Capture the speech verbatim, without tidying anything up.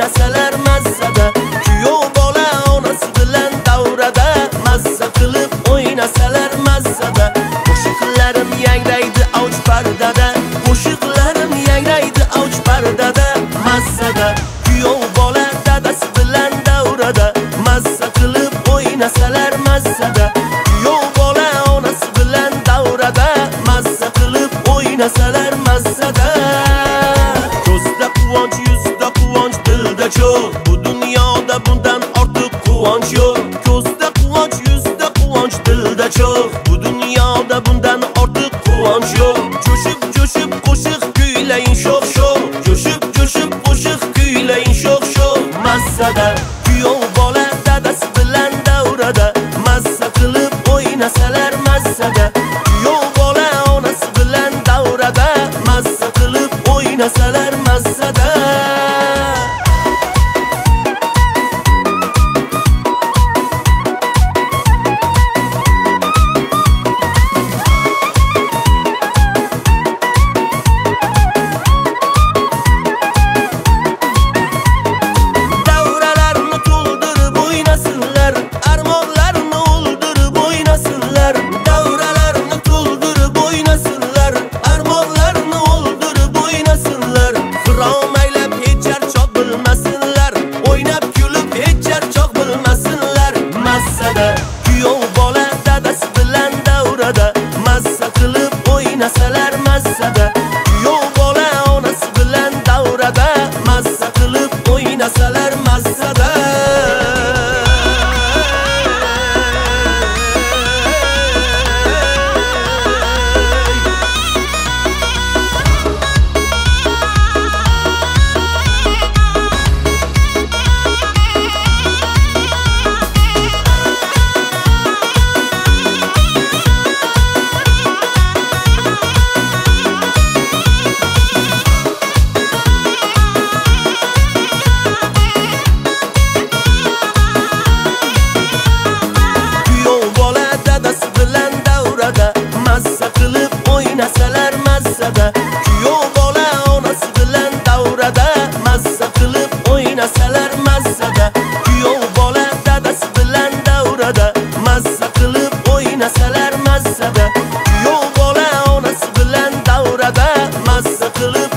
o'ynasalar mazzada, kuyov bola onasi bilan davrada mazza qilib o'ynasalar mazzada. Qo'shiqlarim yangraydi avj pardada, qo'shiqlarim yangraydi avj pardada mazzada, kuyov bola dadasi bilan davrada mazza qilib o'ynasalar mazzada, kuyov bola onasi bilan davrada mazza qilib o'ynasalar mazzada. Ko'zda quvonch, yuzda quvonch, dilda cho'g', bu dunyoda bundan ortiq quvonch yo'q. Ko'zda quvonch, yuzda quvonch, dilda cho'g', bu dunyoda bundan ortiq quvonch yo'q. Jo'shib jo'shib qo'shiq kuylayin sho'x sho'x, jo'shib jo'shib qo'shiq kuylayin sho'x sho'x mazzada, kuyov bola dadasi bilan davrada mazza qilib o'ynasalar mazzada, kuyov bola onasi bilan davrada mazza qilib o'ynasalar mazzada. Kuyov bola dadasi bilan davrada mazza qilib o'ynasalar mazzada, kuyov bola onasi bilan davrada mazza qilib o'ynasalar mazzada. Mazza qilib o'ynasalar mazzada, kuyov bola onasi bilan davrada mazza qilib o'ynasalar mazzada, kuyov bola dadasi bilan davrada mazza qilib o'ynasalar mazzada, kuyov bola onasi bilan davrada mazza qilib